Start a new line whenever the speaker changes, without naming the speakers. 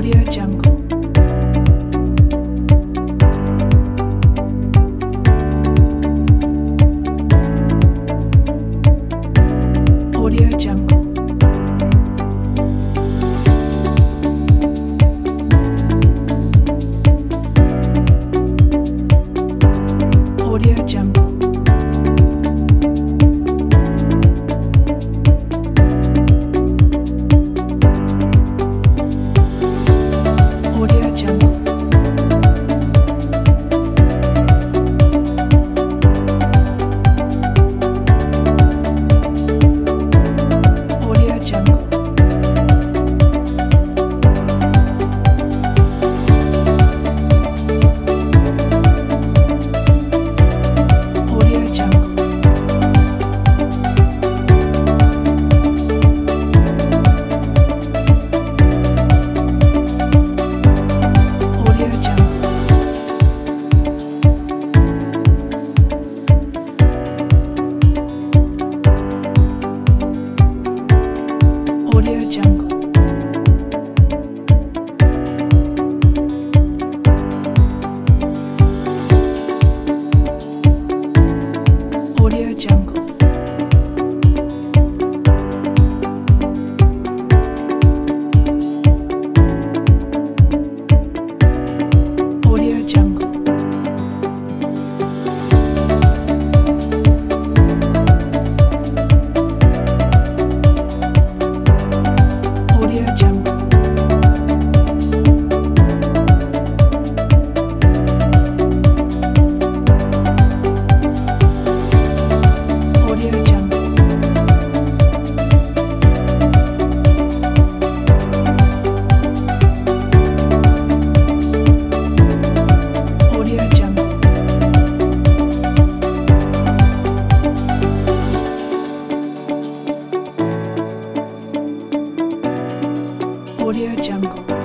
Audio Jungle. Audio Jungle. Audio Jungle. Audio Jungle. Audio Jungle. Audio Jungle. Audio Jungle. Audio Jungle. Audio Jungle. Audio Jungle. Audio Jungle. Audio Jungle. Audio Jungle. Audio Jungle.